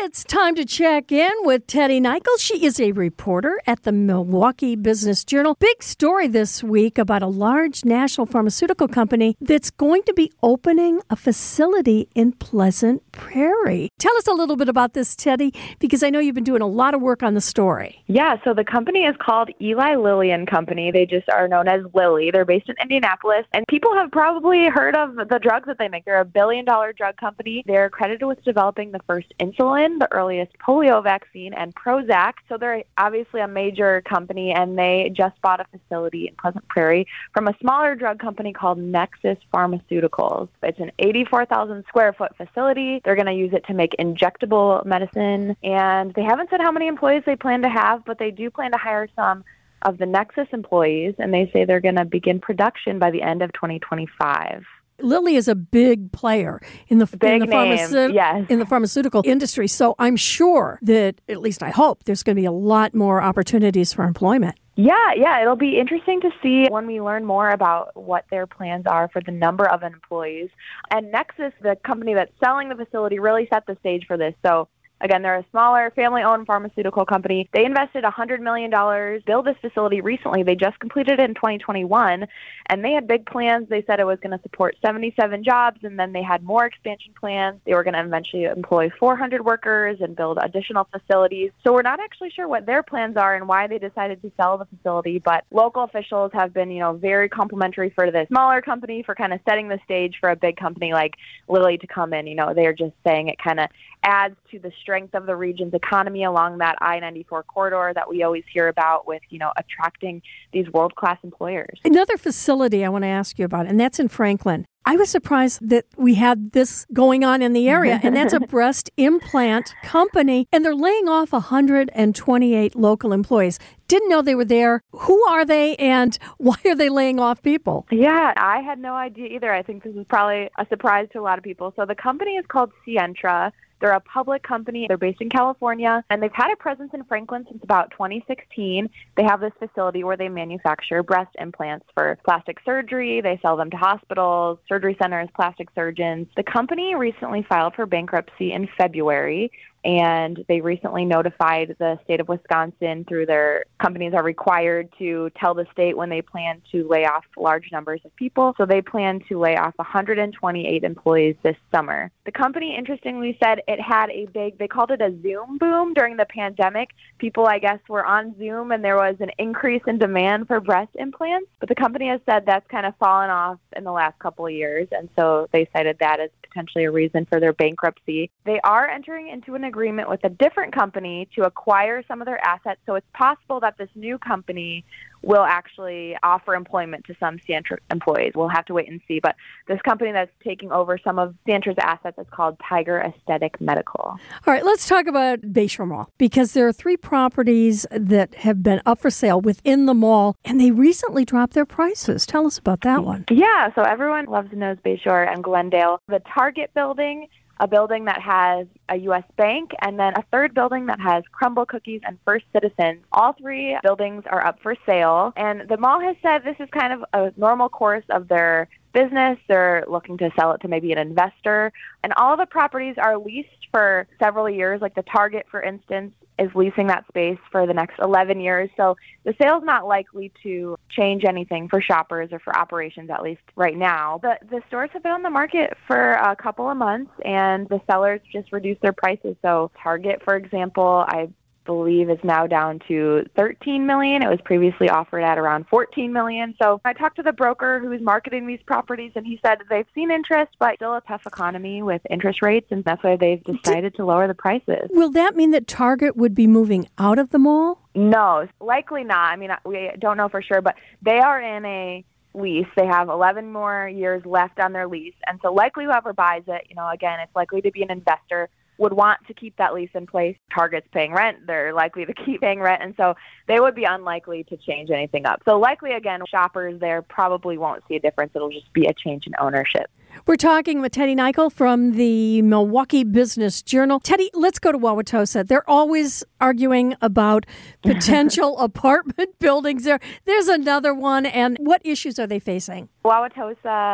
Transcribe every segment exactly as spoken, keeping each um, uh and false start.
It's time to check in with Teddy Nichol. She is a reporter at the Milwaukee Business Journal. Big story this week about a large national pharmaceutical company that's going to be opening a facility in Pleasant Prairie. Tell us a little bit about this, Teddy, because I know you've been doing a lot of work on the story. Yeah, so the company is called Eli Lilly and Company. They just are known as Lilly. They're based in Indianapolis, and people have probably heard of the drugs that they make. They're a billion-dollar drug company. They're credited with developing the first insulin, the earliest polio vaccine, and Prozac. So they're obviously a major company, and they just bought a facility in Pleasant Prairie from a smaller drug company called Nexus Pharmaceuticals. It's an eighty-four thousand square foot facility. They're going to use it to make injectable medicine, and they haven't said how many employees they plan to have, but they do plan to hire some of the Nexus employees, and they say they're going to begin production by the end of twenty twenty-five. Lilly is a big player in the, big in, the name, pharmace- yes. in the pharmaceutical industry. So I'm sure that, at least I hope, there's going to be a lot more opportunities for employment. Yeah, yeah, it'll be interesting to see when we learn more about what their plans are for the number of employees. And Nexus, the company that's selling the facility, really set the stage for this. So again, they're a smaller, family-owned pharmaceutical company. They invested one hundred million dollars, build this facility recently. They just completed it in twenty twenty-one, and they had big plans. They said it was going to support seventy-seven jobs, and then they had more expansion plans. They were going to eventually employ four hundred workers and build additional facilities. So we're not actually sure what their plans are and why they decided to sell the facility, but local officials have been, you know, very complimentary for this smaller company for kind of setting the stage for a big company like Lilly to come in. You know, they're just saying it kind of adds to the strength of the region's economy along that I ninety-four corridor that we always hear about with, you know, attracting these world-class employers. Another facility I want to ask you about, and that's in Franklin. I was surprised that we had this going on in the area, and that's a breast implant company, and they're laying off one hundred twenty-eight local employees. Didn't know they were there. Who are they, and why are they laying off people? Yeah, I had no idea either. I think this is probably a surprise to a lot of people. So the company is called Sientra. They're a public company. They're based in California, and they've had a presence in Franklin since about twenty sixteen. They have this facility where they manufacture breast implants for plastic surgery. They sell them to hospitals, surgery centers, plastic surgeons. The company recently filed for bankruptcy in February, and they recently notified the state of Wisconsin through their companies are required to tell the state when they plan to lay off large numbers of people. So they plan to lay off one hundred twenty-eight employees this summer. The company, interestingly, said it had a big, they called it a Zoom boom during the pandemic. People, I guess, were on Zoom and there was an increase in demand for breast implants. But the company has said that's kind of fallen off in the last couple of years. And so they cited that as potentially a reason for their bankruptcy. They are entering into an agreement with a different company to acquire some of their assets. So it's possible that this new company will actually offer employment to some Sientra employees. We'll have to wait and see. But this company that's taking over some of Sientra's assets is called Tiger Aesthetic Medical. All right, let's talk about Bayshore Mall, because there are three properties that have been up for sale within the mall, and they recently dropped their prices. Tell us about that one. Yeah, so everyone loves and knows Bayshore and Glendale. The Target building, a building that has a U S bank, and then a third building that has Crumble Cookies and First Citizens. All three buildings are up for sale, and the mall has said this is kind of a normal course of their business. They're looking to sell it to maybe an investor, and all the properties are leased for several years. Like the Target, for instance, is leasing that space for the next eleven years. So the sale's not likely to change anything for shoppers or for operations, at least right now. The, the stores have been on the market for a couple of months, and the sellers just reduced their prices. So Target, for example, I believe is now down to thirteen million dollars. It was previously offered at around fourteen million dollars. So I talked to the broker who is marketing these properties, and he said they've seen interest, but still a tough economy with interest rates, and that's why they've decided to lower the prices. Will that mean that Target would be moving out of the mall? No, likely not. I mean, we don't know for sure, but they are in a lease. They have eleven more years left on their lease, and so likely whoever buys it, you know, again, it's likely to be an investor, would want to keep that lease in place. Target's paying rent. They're likely to keep paying rent. And so they would be unlikely to change anything up. So likely, again, shoppers there probably won't see a difference. It'll just be a change in ownership. We're talking with Teddy Nichol from the Milwaukee Business Journal. Teddy, let's go to Wauwatosa. They're always arguing about potential apartment buildings there. There's another one. And what issues are they facing? Wauwatosa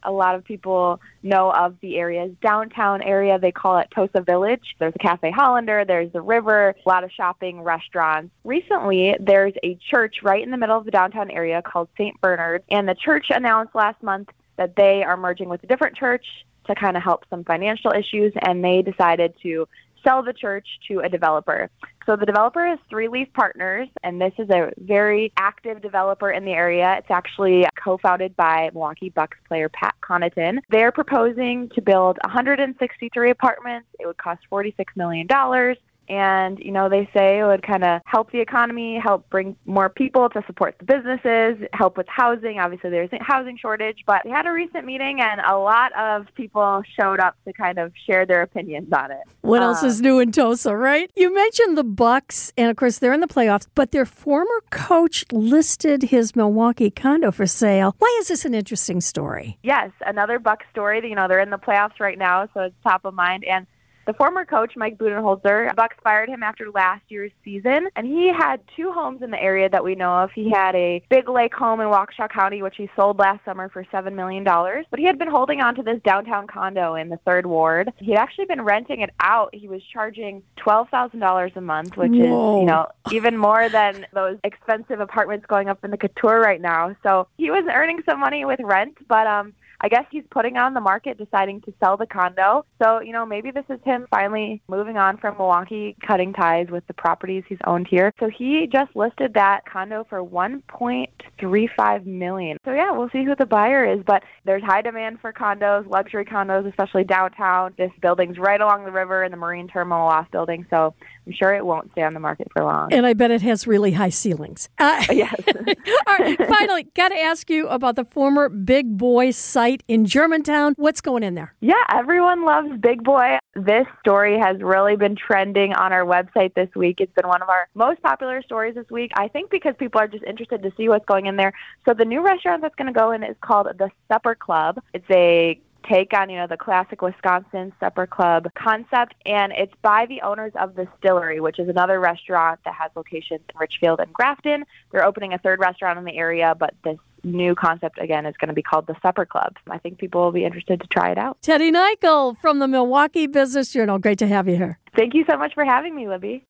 a lot of people know of the area's downtown area. They call it Tosa Village. There's a Cafe Hollander, there's the river, a lot of shopping, restaurants. Recently, there's a church right in the middle of the downtown area called Saint Bernard, and the church announced last month that they are merging with a different church to kind of help some financial issues, and they decided to sell the church to a developer. So the developer is Three Leaf Partners, and this is a very active developer in the area. It's actually co-founded by Milwaukee Bucks player Pat Connaughton. They're proposing to build one hundred sixty-three apartments. It would cost forty-six million dollars. And, you know, they say it would kind of help the economy, help bring more people to support the businesses, help with housing. Obviously, there's a housing shortage, but they had a recent meeting and a lot of people showed up to kind of share their opinions on it. What um, else is new in Tosa, right? You mentioned the Bucks, and of course, they're in the playoffs, but their former coach listed his Milwaukee condo for sale. Why is this an interesting story? Yes, another Bucks story. You know, they're in the playoffs right now, so it's top of mind. And the former coach, Mike Budenholzer, Bucks fired him after last year's season, and he had two homes in the area that we know of. He had a Big Lake home in Waukesha County, which he sold last summer for seven million dollars, but he had been holding on to this downtown condo in the third ward. He had actually been renting it out. He was charging twelve thousand dollars a month, which Whoa. is, you know, even more than those expensive apartments going up in the Couture right now. So he was earning some money with rent, but um. I guess he's putting on the market, deciding to sell the condo. So, you know, maybe this is him finally moving on from Milwaukee, cutting ties with the properties he's owned here. So he just listed that condo for one point three five million dollars. So, yeah, we'll see who the buyer is. But there's high demand for condos, luxury condos, especially downtown. This building's right along the river in the Marine Terminal Loft building. So I'm sure it won't stay on the market for long. And I bet it has really high ceilings. Uh, yes. All right, finally, got to ask you about the former Big Boy site in Germantown. What's going in there? Yeah, everyone loves Big Boy. This story has really been trending on our website this week. It's been one of our most popular stories this week, I think because people are just interested to see what's going in there. So the new restaurant that's going to go in is called the Supper Club. It's a take on, you know, the classic Wisconsin Supper Club concept, and it's by the owners of the Stillery, which is another restaurant that has locations in Richfield and Grafton. They're opening a third restaurant in the area, but this new concept, again, is going to be called the Supper Club. I think people will be interested to try it out. Teddy Nichol from the Milwaukee Business Journal. Great to have you here. Thank you so much for having me, Libby.